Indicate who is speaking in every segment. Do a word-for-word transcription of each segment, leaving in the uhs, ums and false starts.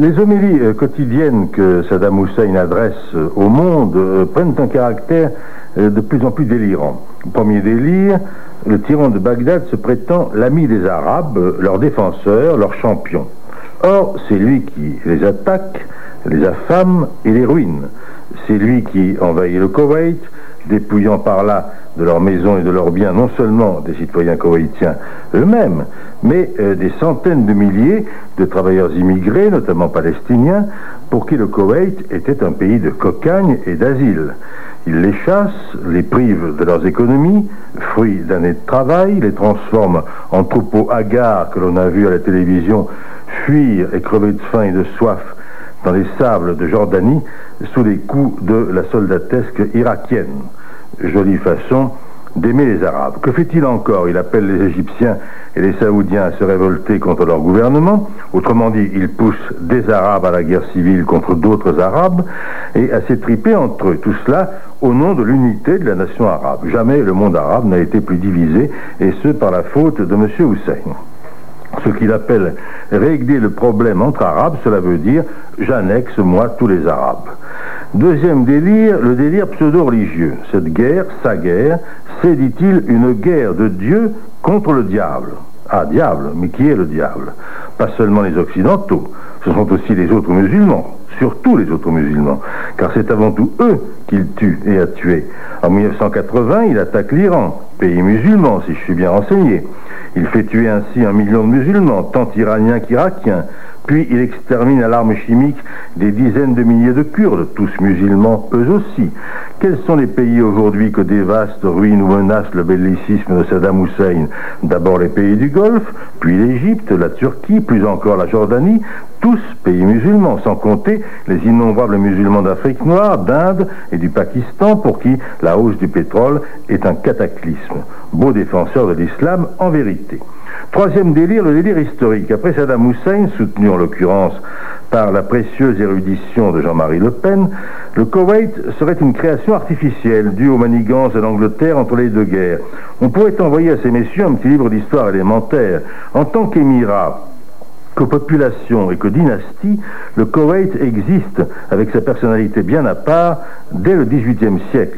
Speaker 1: Les homélies euh, quotidiennes que Saddam Hussein adresse euh, au monde euh, prennent un caractère euh, de plus en plus délirant. Premier délire, le tyran de Bagdad se prétend l'ami des Arabes, euh, leur défenseur, leur champion. Or, c'est lui qui les attaque, les affame et les ruine. C'est lui qui envahit le Koweït, dépouillant par là de leurs maisons et de leurs biens non seulement des citoyens koweïtiens eux-mêmes, mais euh, des centaines de milliers de travailleurs immigrés, notamment palestiniens, pour qui le Koweït était un pays de cocagne et d'asile. Il les chasse, les prive de leurs économies, fruits d'années de travail, les transforme en troupeaux hagards que l'on a vu à la télévision fuir et crever de faim et de soif dans les sables de Jordanie sous les coups de la soldatesque irakienne. Jolie façon d'aimer les Arabes. Que fait-il encore? Il appelle les Égyptiens et les Saoudiens à se révolter contre leur gouvernement. Autrement dit, il pousse des Arabes à la guerre civile contre d'autres Arabes et à s'étriper entre eux. Tout cela au nom de l'unité de la nation arabe. Jamais le monde arabe n'a été plus divisé, et ce par la faute de M. Hussein. Ce qu'il appelle régler le problème entre Arabes, cela veut dire j'annexe moi tous les Arabes. Deuxième délire, le délire pseudo-religieux. Cette guerre, sa guerre, c'est, dit-il, une guerre de Dieu contre le diable. Ah, diable, mais qui est le diable? Pas seulement les Occidentaux, ce sont aussi les autres musulmans, surtout les autres musulmans, car c'est avant tout eux qu'il tue et a tué. En mille neuf cent quatre-vingts, il attaque l'Iran, pays musulman, si je suis bien renseigné. Il fait tuer ainsi un million de musulmans, tant iraniens qu'irakiens. Puis il extermine à l'arme chimique des dizaines de milliers de Kurdes, tous musulmans eux aussi. Quels sont les pays aujourd'hui que dévaste, ruine ou menace le bellicisme de Saddam Hussein? D'abord les pays du Golfe, puis l'Égypte, la Turquie, plus encore la Jordanie, tous pays musulmans, sans compter les innombrables musulmans d'Afrique noire, d'Inde et du Pakistan, pour qui la hausse du pétrole est un cataclysme. Beau défenseur de l'islam en vérité. Troisième délire, le délire historique. Après Saddam Hussein, soutenu en l'occurrence par la précieuse érudition de Jean-Marie Le Pen, le Koweït serait une création artificielle due aux manigances de l'Angleterre entre les deux guerres. On pourrait envoyer à ces messieurs un petit livre d'histoire élémentaire. En tant qu'émirat, que population et que dynastie, le Koweït existe avec sa personnalité bien à part dès le dix-huitième siècle.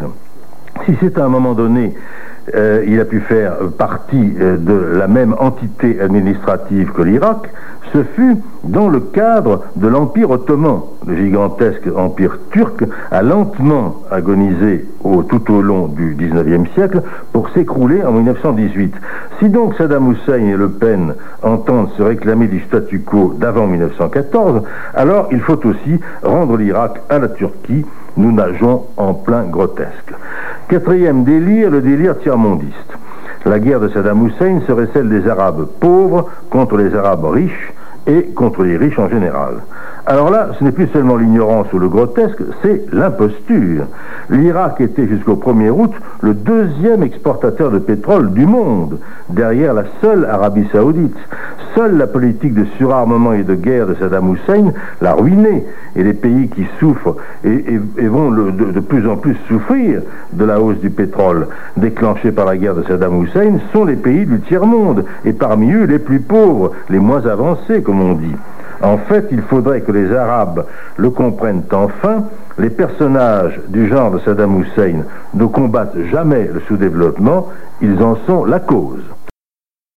Speaker 1: Si c'est à un moment donné Euh, il a pu faire partie euh, de la même entité administrative que l'Irak, ce fut dans le cadre de l'Empire ottoman. Le gigantesque empire turc a lentement agonisé au, tout au long du dix-neuvième siècle pour s'écrouler en mille neuf cent dix-huit. Si donc Saddam Hussein et Le Pen entendent se réclamer du statu quo d'avant mille neuf cent quatorze, alors il faut aussi rendre l'Irak à la Turquie. Nous nageons en plein grotesque. Quatrième délire, le délire tiers-mondiste. La guerre de Saddam Hussein serait celle des Arabes pauvres contre les Arabes riches et contre les riches en général. Alors là, ce n'est plus seulement l'ignorance ou le grotesque, c'est l'imposture. L'Irak était jusqu'au premier août le deuxième exportateur de pétrole du monde, derrière la seule Arabie Saoudite. Seule la politique de surarmement et de guerre de Saddam Hussein l'a ruiné, et les pays qui souffrent et, et, et vont le, de, de plus en plus souffrir de la hausse du pétrole déclenchée par la guerre de Saddam Hussein sont les pays du tiers-monde, et parmi eux les plus pauvres, les moins avancés comme on dit. En fait, il faudrait que les Arabes le comprennent enfin. Les personnages du genre de Saddam Hussein ne combattent jamais le sous-développement, ils en sont la cause.